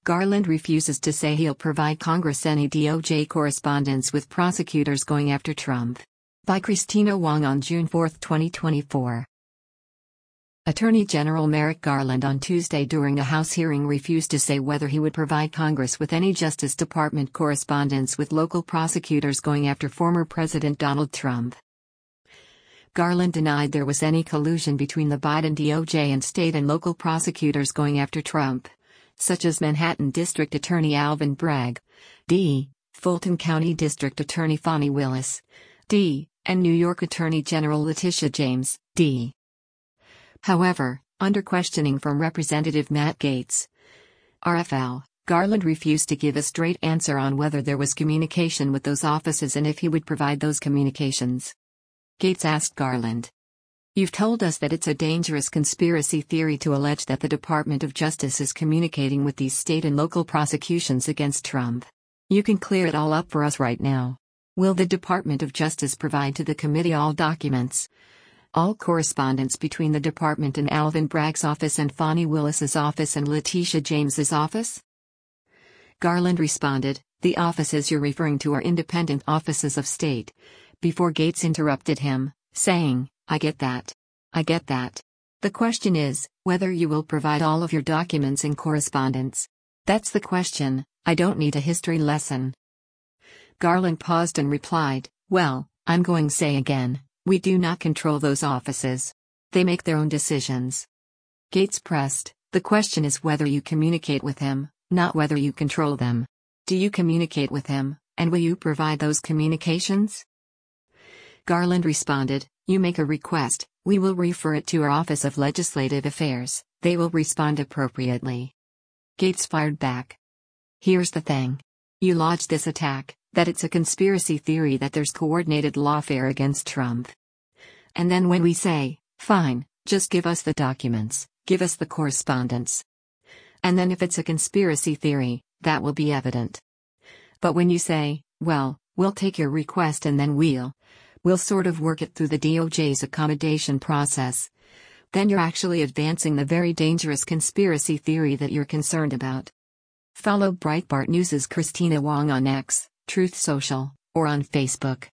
Garland refuses to say he'll provide Congress any DOJ correspondence with prosecutors going after Trump. By Christina Wong on June 4, 2024. Attorney General Merrick Garland on Tuesday during a House hearing refused to say whether he would provide Congress with any Justice Department correspondence with local prosecutors going after former President Donald Trump. Garland denied there was any collusion between the Biden DOJ and state and local prosecutors going after Trump, such as Manhattan District Attorney Alvin Bragg, D., Fulton County District Attorney Fani Willis, D., and New York Attorney General Letitia James, D. However, under questioning from Representative Matt Gaetz, RFL, Garland refused to give a straight answer on whether there was communication with those offices and if he would provide those communications. Gaetz asked Garland, "You've told us that it's a dangerous conspiracy theory to allege that the Department of Justice is communicating with these state and local prosecutions against Trump. You can clear it all up for us right now. Will the Department of Justice provide to the committee all documents, all correspondence between the department and Alvin Bragg's office and Fani Willis's office and Letitia James's office?" Garland responded, "The offices you're referring to are independent offices of state," before Gaetz interrupted him, saying, I get that. The question is, whether you will provide all of your documents and correspondence. That's the question. I don't need a history lesson." Garland paused and replied, "Well, I'm going to say again, we do not control those offices. They make their own decisions." Gaetz pressed, "The question is whether you communicate with him, not whether you control them. Do you communicate with him, and will you provide those communications?" Garland responded, "You make a request, we will refer it to our Office of Legislative Affairs, they will respond appropriately." Gaetz fired back, "Here's the thing. You lodged this attack, that it's a conspiracy theory that there's coordinated lawfare against Trump. And then when we say, fine, just give us the documents, give us the correspondence. And then if it's a conspiracy theory, that will be evident. But when you say, well, we'll take your request and then we'll sort of work it through the DOJ's accommodation process, then you're actually advancing the very dangerous conspiracy theory that you're concerned about." Follow Breitbart News' Christina Wong on X, Truth Social, or on Facebook.